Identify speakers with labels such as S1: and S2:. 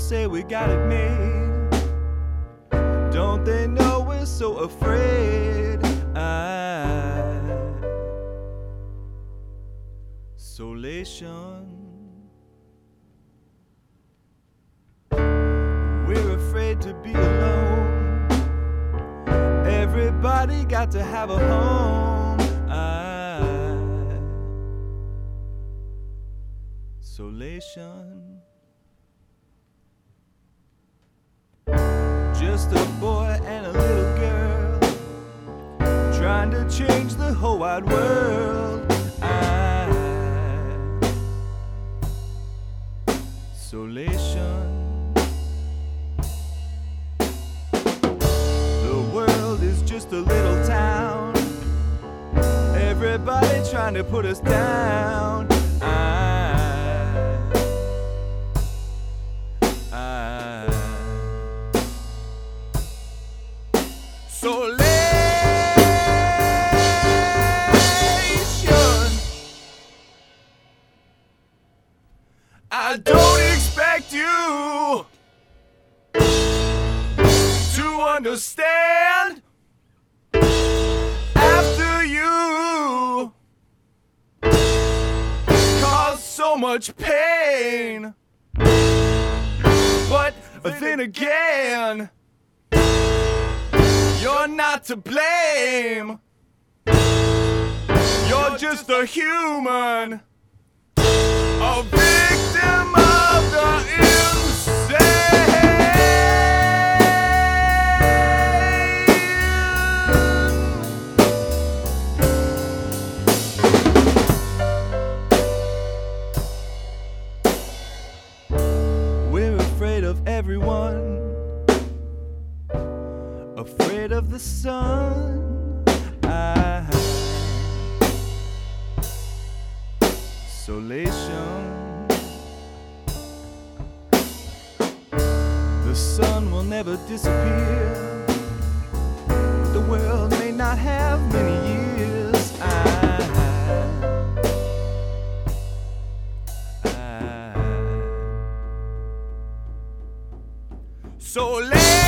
S1: say we got it made. Don't they know we're so afraid? Isolation. We're afraid to be alone. Everybody got to have a home. Isolation. Just a boy and a little girl trying to change the whole wide world. Isolation. The world is just a little town. Everybody trying to put us down. I don't expect you to understand after you caused so much pain. But then again, you're not to blame. You're just a human, a victim of the insane. We're afraid of everyone, afraid of the sun. Isolation. The sun will never disappear. The world may not have many years. So